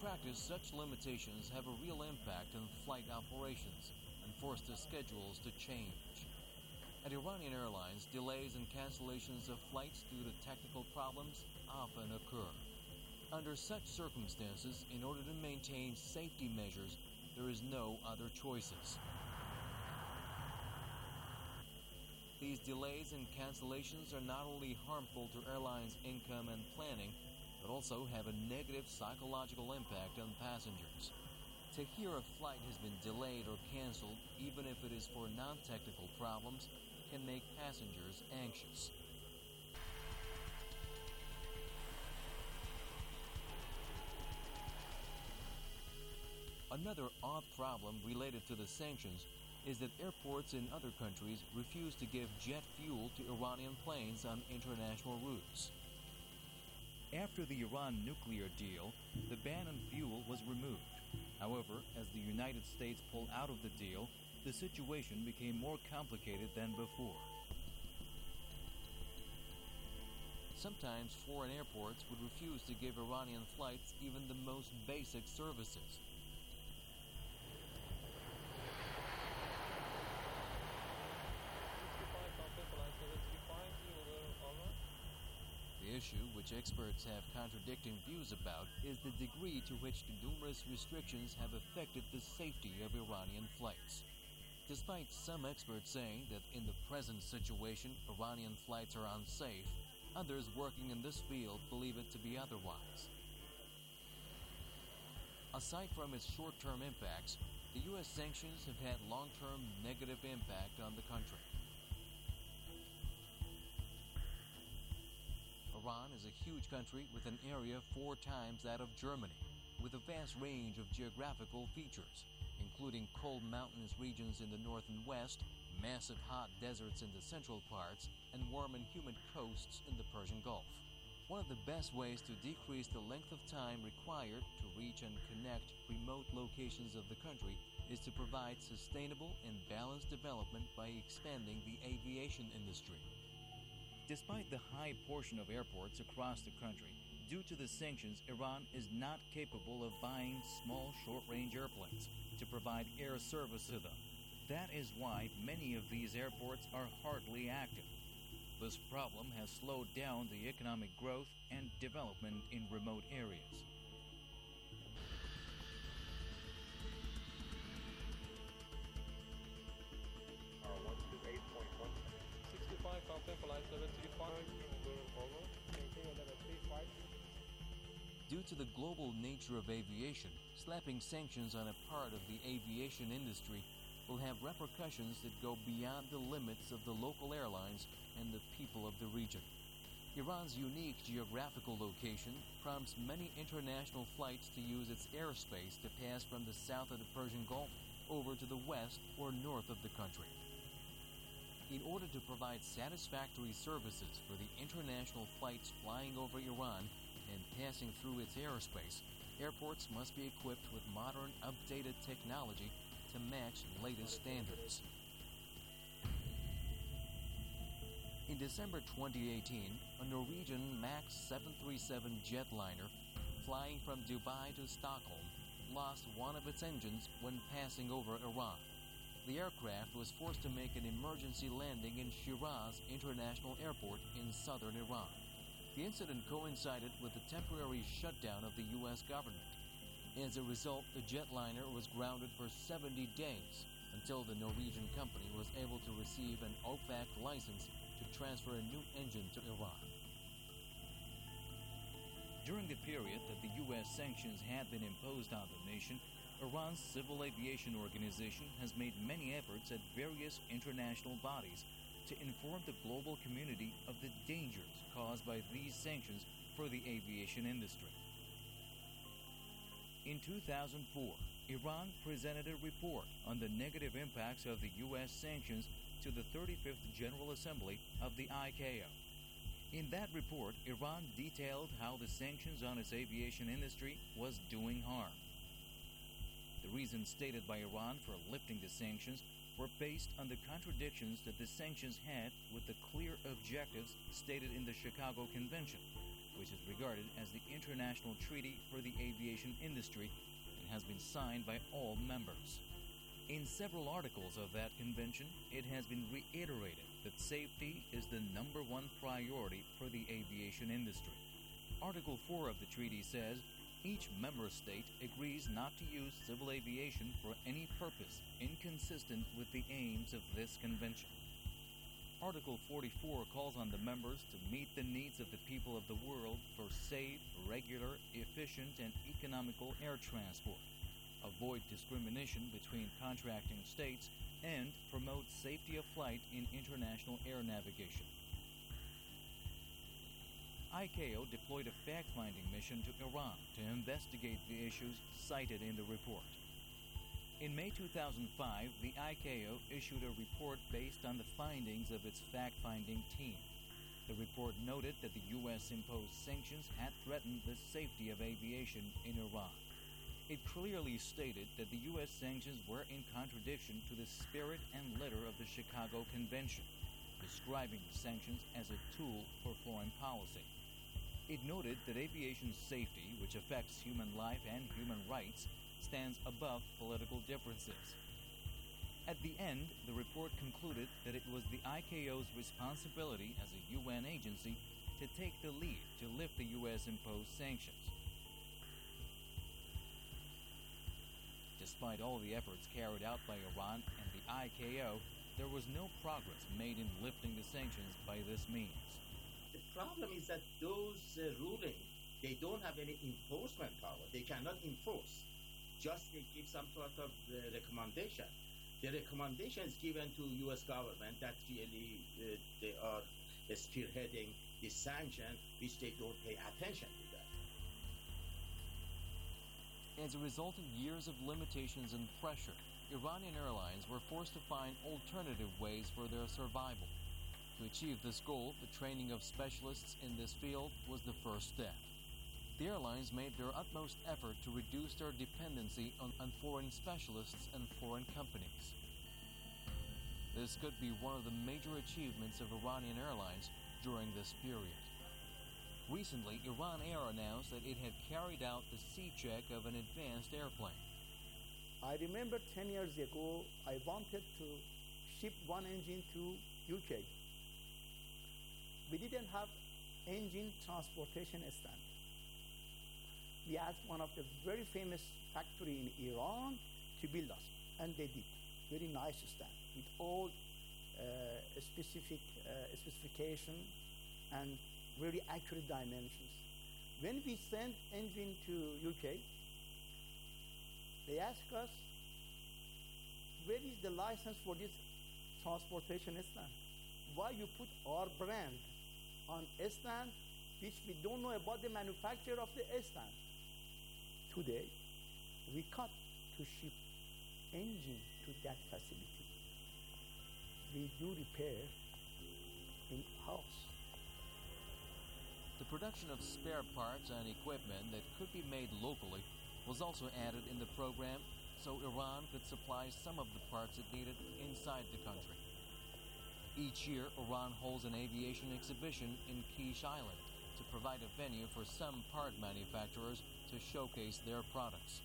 Speaker 18: practice, such limitations have a real impact on flight operations and force the schedules to change. At Iranian Airlines, delays and cancellations of flights due to technical problems often occur. Under such circumstances, in order to maintain safety measures, there is no other choices. These delays and cancellations are not only harmful to airlines' income and planning, but also have a negative psychological impact on passengers. To hear a flight has been delayed or canceled, even if it is for non-technical problems, can make passengers anxious. Another odd problem related to the sanctions is that airports in other countries refuse to give jet fuel to Iranian planes on international routes. After the Iran nuclear deal, the ban on fuel was removed. However, as the United States pulled out of the deal, the situation became more complicated than before. Sometimes foreign airports would refuse to give Iranian flights even the most basic services. The issue, which experts have contradicting views about, is the degree to which the numerous restrictions have affected the safety of Iranian flights. Despite some experts saying that in the present situation Iranian flights are unsafe, others working in this field believe it to be otherwise. Aside from its short-term impacts, the U.S. sanctions have had long-term negative impact on the country. Iran is a huge country with an area 4 times that of Germany, with a vast range of geographical features, including cold mountainous regions in the north and west, massive hot deserts in the central parts, and warm and humid coasts in the Persian Gulf. One of the best ways to decrease the length of time required to reach and connect remote locations of the country is to provide sustainable and balanced development by expanding the aviation industry. Despite the high portion of airports across the country, due to the sanctions, Iran is not capable of buying small short-range airplanes to provide air service to them. That is why many of these airports are hardly active. This problem has slowed down the economic growth and development in remote areas. Due to the global nature of aviation, slapping sanctions on a part of the aviation industry will have repercussions that go beyond the limits of the local airlines and the people of the region. Iran's unique geographical location prompts many international flights to use its airspace to pass from the south of the Persian Gulf over to the west or north of the country. In order to provide satisfactory services for the international flights flying over Iran and passing through its airspace, airports must be equipped with modern, updated technology to match latest standards. In December 2018, a Norwegian MAX 737 jetliner flying from Dubai to Stockholm lost one of its engines when passing over Iran. The aircraft was forced to make an emergency landing in Shiraz International Airport in southern Iran. The incident coincided with the temporary shutdown of the U.S. government. As a result, the jetliner was grounded for 70 days until the Norwegian company was able to receive an OFAC license to transfer a new engine to Iran. During the period that the U.S. sanctions had been imposed on the nation, Iran's Civil Aviation Organization has made many efforts at various international bodies to inform the global community of the dangers caused by these sanctions for the aviation industry. In 2004, Iran presented a report on the negative impacts of the U.S. sanctions to the 35th General Assembly of the ICAO. In that report, Iran detailed how the sanctions on its aviation industry was doing harm. The reasons stated by Iran for lifting the sanctions were based on the contradictions that the sanctions had with the clear objectives stated in the Chicago Convention, which is regarded as the international treaty for the aviation industry and has been signed by all members. In several articles of that convention, it has been reiterated that safety is the number one priority for the aviation industry. Article 4 of the treaty says, each member state agrees not to use civil aviation for any purpose inconsistent with the aims of this convention. Article 44 calls on the members to meet the needs of the people of the world for safe, regular, efficient, and economical air transport, avoid discrimination between contracting states, and promote safety of flight in international air navigation. ICAO deployed a fact-finding mission to Iran to investigate the issues cited in the report. In May 2005, the ICAO issued a report based on the findings of its fact-finding team. The report noted that the U.S. imposed sanctions had threatened the safety of aviation in Iran. It clearly stated that the U.S. sanctions were in contradiction to the spirit and letter of the Chicago Convention, describing the sanctions as a tool for foreign policy. It noted that aviation safety, which affects human life and human rights, stands above political differences. At the end, the report concluded that it was the ICAO's responsibility as a UN agency to take the lead to lift the U.S.-imposed sanctions. Despite all the efforts carried out by Iran and the ICAO, there was no progress made in lifting the sanctions by this means.
Speaker 20: The problem is that those rulings, they don't have any enforcement power. They cannot enforce. Just they give some sort of recommendation. The recommendation is given to U.S. government that really they are spearheading the sanction, which they don't pay attention to that.
Speaker 18: As a result of years of limitations and pressure, Iranian airlines were forced to find alternative ways for their survival. To achieve this goal, the training of specialists in this field was the first step. The airlines made their utmost effort to reduce their dependency on foreign specialists and foreign companies. This could be one of the major achievements of Iranian airlines during this period. Recently, Iran Air announced that it had carried out the C-check of an advanced airplane.
Speaker 19: I remember 10 years ago, I wanted to ship one engine to UK. We didn't have engine transportation stand. We asked one of the very famous factory in Iran to build us, and they did. Very nice stand with all specification and very accurate dimensions. When we sent engine to UK, they asked us, where is the license for this transportation stand? Why you put our brand on a stand which we don't know about the manufacturer of the stand? Today, we cut to ship engine to that facility. We do repair in-house.
Speaker 18: The production of spare parts and equipment that could be made locally was also added in the program so Iran could supply some of the parts it needed inside the country. Each year, Iran holds an aviation exhibition in Quiche Island to provide a venue for some part manufacturers to showcase their products.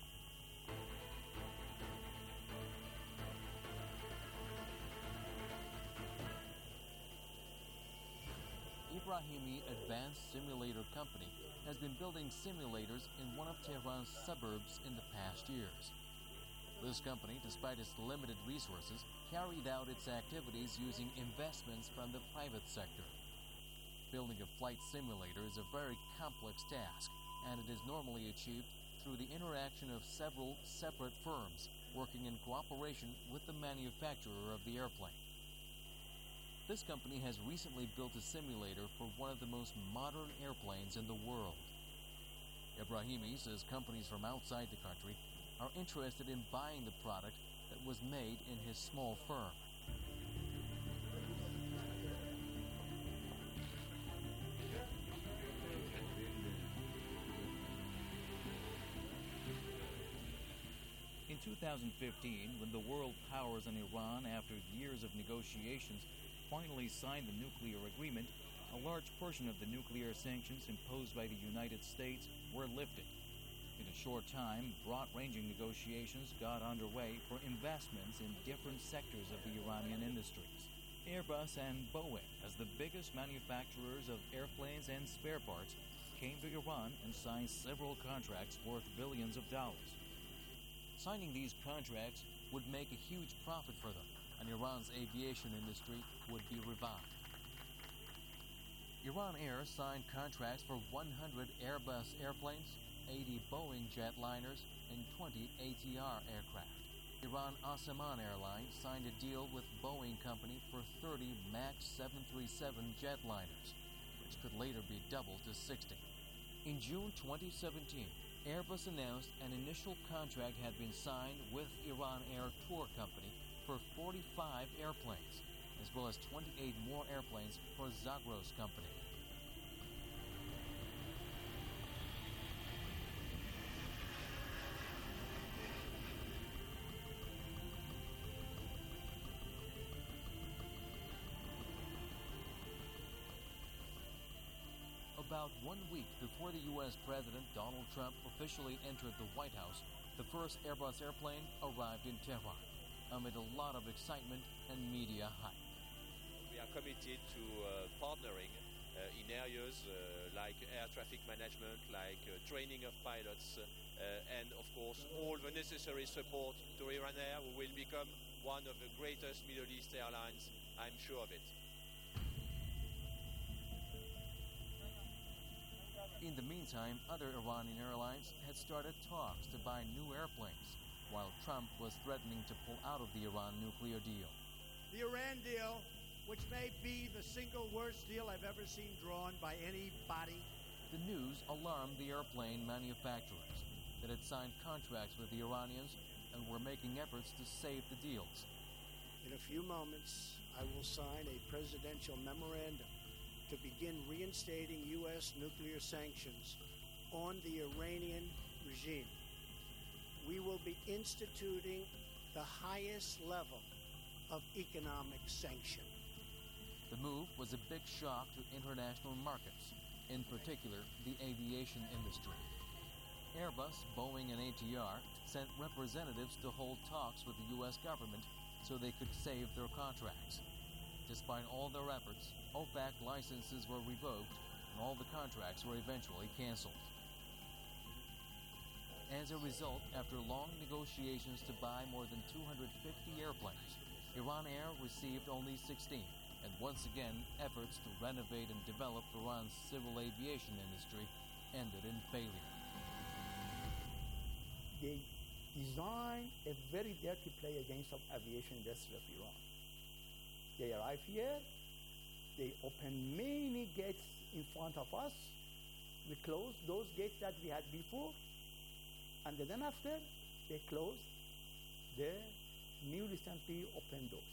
Speaker 18: Ibrahimi Advanced Simulator Company has been building simulators in one of Tehran's suburbs in the past years. This company, despite its limited resources, carried out its activities using investments from the private sector. Building a flight simulator is a very complex task, and it is normally achieved through the interaction of several separate firms working in cooperation with the manufacturer of the airplane. This company has recently built a simulator for one of the most modern airplanes in the world. Ibrahimi says companies from outside the country are interested in buying the product that was made in his small firm. In 2015, when the world powers in Iran, after years of negotiations, finally signed the nuclear agreement, a a large portion of the nuclear sanctions imposed by the United States were lifted. In a short time, broad-ranging negotiations got underway for investments in different sectors of the Iranian industries. Airbus and Boeing, as the biggest manufacturers of airplanes and spare parts, came to Iran and signed several contracts worth billions of dollars. Signing these contracts would make a huge profit for them, and Iran's aviation industry would be revived. Iran Air signed contracts for 100 Airbus airplanes, 80 Boeing jetliners, and 20 ATR aircraft. Iran Asaman Airlines signed a deal with Boeing Company for 30 MAX 737 jetliners, which could later be doubled to 60. In June 2017, Airbus announced an initial contract had been signed with Iran Air Tour Company for 45 airplanes, as well as 28 more airplanes for Zagros Company. About 1 week before the U.S. President Donald Trump officially entered the White House, the first Airbus airplane arrived in Tehran, amid a lot of excitement and media hype.
Speaker 21: We are committed to partnering in areas like air traffic management, like training of pilots, and of course all the necessary support to Iran Air, who will become one of the greatest Middle East airlines, I'm sure of it.
Speaker 18: In the meantime, other Iranian airlines had started talks to buy new airplanes, while Trump was threatening to pull out of the Iran nuclear deal.
Speaker 22: The Iran deal, which may be the single worst deal I've ever seen drawn by anybody.
Speaker 18: The news alarmed the airplane manufacturers that had signed contracts with the Iranians and were making efforts to save the deals.
Speaker 22: In a few moments, I will sign a presidential memorandum to begin reinstating U.S. nuclear sanctions on the Iranian regime. We will be instituting the highest level of economic sanction.
Speaker 18: The move was a big shock to international markets, in particular the aviation industry. Airbus, Boeing, and ATR sent representatives to hold talks with the U.S. government so they could save their contracts. Despite all their efforts, OFAC licenses were revoked and all the contracts were eventually canceled. As a result, after long negotiations to buy more than 250 airplanes, Iran Air received only 16, and once again, efforts to renovate and develop Iran's civil aviation industry ended in failure.
Speaker 19: They designed a very dirty play against the aviation industry of Iran. They arrived here, they opened many gates in front of us. We closed those gates that we had before, and then after, they closed the new recently opened doors.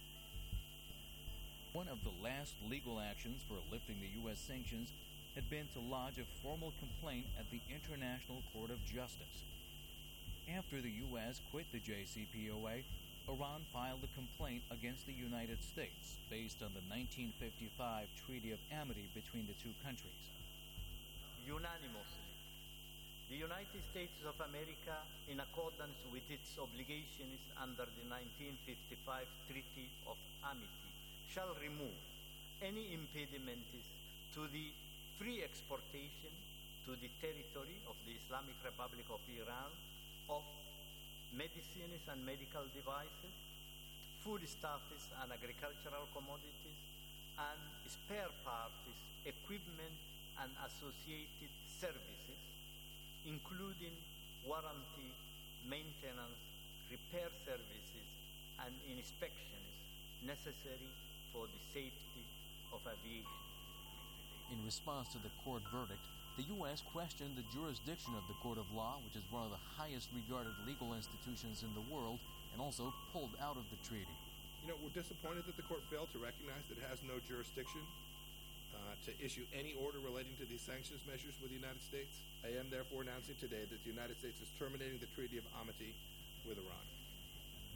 Speaker 18: One of the last legal actions for lifting the U.S. sanctions had been to lodge a formal complaint at the International Court of Justice. After the U.S. quit the JCPOA, Iran filed a complaint against the United States based on the 1955 Treaty of Amity between the two countries.
Speaker 23: Unanimously, the United States of America, in accordance with its obligations under the 1955 Treaty of Amity, shall remove any impediments to the free exportation to the territory of the Islamic Republic of Iran of medicines and medical devices, foodstuffs and agricultural commodities, and spare parts, equipment, and associated services, including warranty, maintenance, repair services, and inspections necessary for the safety of aviation.
Speaker 18: In response to the court verdict, the U.S. questioned the jurisdiction of the Court of Law, which is one of the highest regarded legal institutions in the world, and also pulled out of the treaty.
Speaker 24: You know, we're disappointed that the court failed to recognize that it has no jurisdiction to issue any order relating to these sanctions measures with the United States. I am therefore announcing today that the United States is terminating the Treaty of Amity with Iran.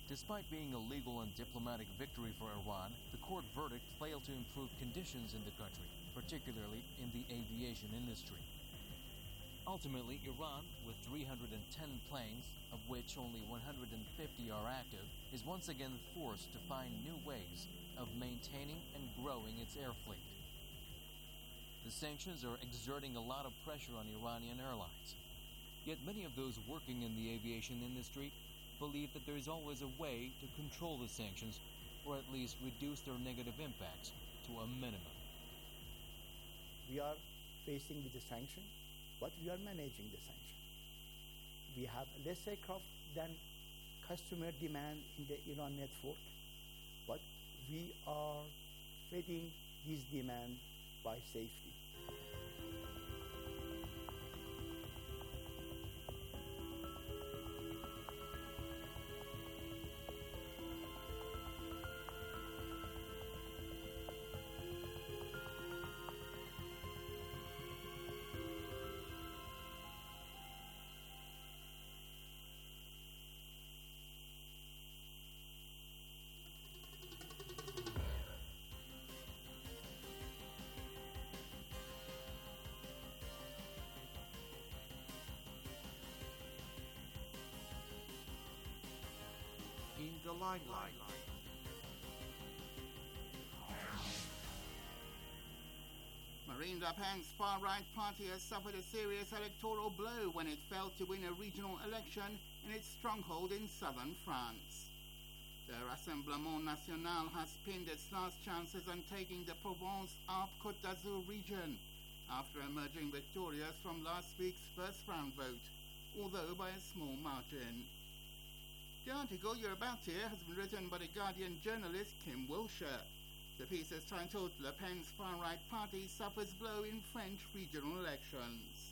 Speaker 18: Despite being a legal and diplomatic victory for Iran, the court verdict failed to improve conditions in the country, particularly in the aviation industry. Ultimately, Iran, with 310 planes, of which only 150 are active, is once again forced to find new ways of maintaining and growing its air fleet. The sanctions are exerting a lot of pressure on Iranian airlines. Yet many of those working in the aviation industry believe that there is always a way to control the sanctions, or at least reduce their negative impacts to a minimum.
Speaker 19: We are facing with the sanction, but we are managing the sanction. We have less aircraft than customer demand in the Iran network, but we are feeding this demand by safety.
Speaker 2: In the limelight.
Speaker 3: Marine Le Pen's far-right party has suffered a serious electoral blow when it failed to win a regional election in its stronghold in southern France. The Rassemblement National has pinned its last chances on taking the Provence-Alpes-Côte d'Azur region after emerging victorious from last week's first-round vote, although by a small margin. The article you're about to hear has been written by The Guardian journalist Kim Wilshire. The piece is titled Le Pen's far-right party suffers blow in French regional elections.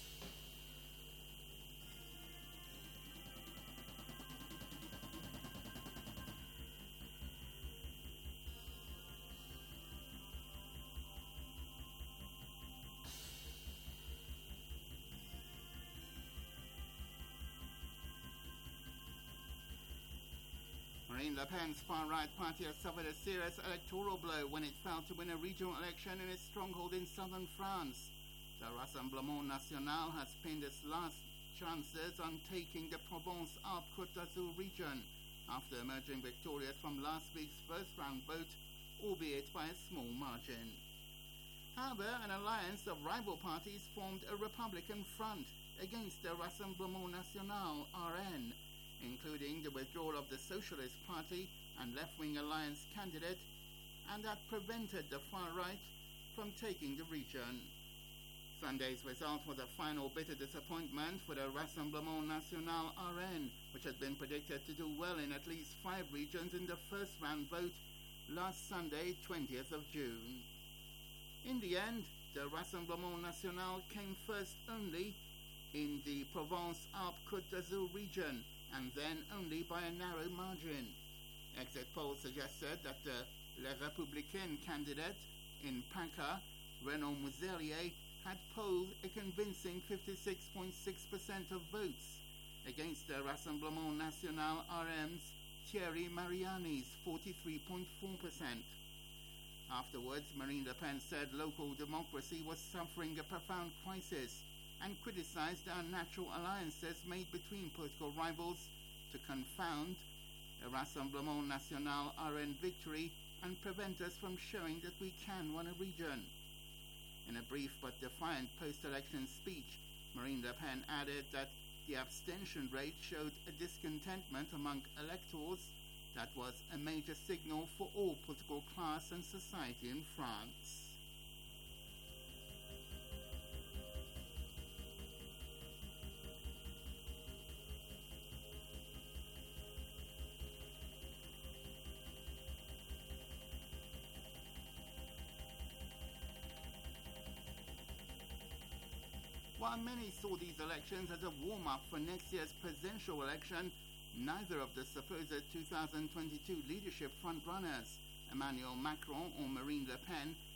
Speaker 3: Marine Le Pen's far-right party has suffered a serious electoral blow when it failed to win a regional election in its stronghold in southern France. The Rassemblement National has pinned its last chances on taking the Provence-Alpes-Côte d'Azur region after emerging victorious from last week's first-round vote, albeit by a small margin. However, an alliance of rival parties formed a Republican front against the Rassemblement National, RN, including the withdrawal of the Socialist Party and left-wing alliance candidate, and that prevented the far-right from taking the region. Sunday's result was a final bitter disappointment for the Rassemblement National RN, which had been predicted to do well in at least 5 regions in the first-round vote last Sunday, 20th of June. In the end, the Rassemblement National came first only in the Provence-Alpes-Côte d'Azur region, and then only by a narrow margin. Exit polls suggested that the Les Républicains candidate in PACA, Renaud Muselier, had polled a convincing 56.6% of votes against the Rassemblement National RM's Thierry Mariani's 43.4%. Afterwards, Marine Le Pen said local democracy was suffering a profound crisis and criticized the unnatural alliances made between political rivals to confound a Rassemblement National RN victory and prevent us from showing that we can win a region. In a brief but defiant post-election speech, Marine Le Pen added that the abstention rate showed a discontentment among electors that was a major signal for all political class and society in France. While many saw these elections as a warm-up for next year's presidential election, neither of the supposed 2022 leadership frontrunners, Emmanuel Macron or Marine Le Pen,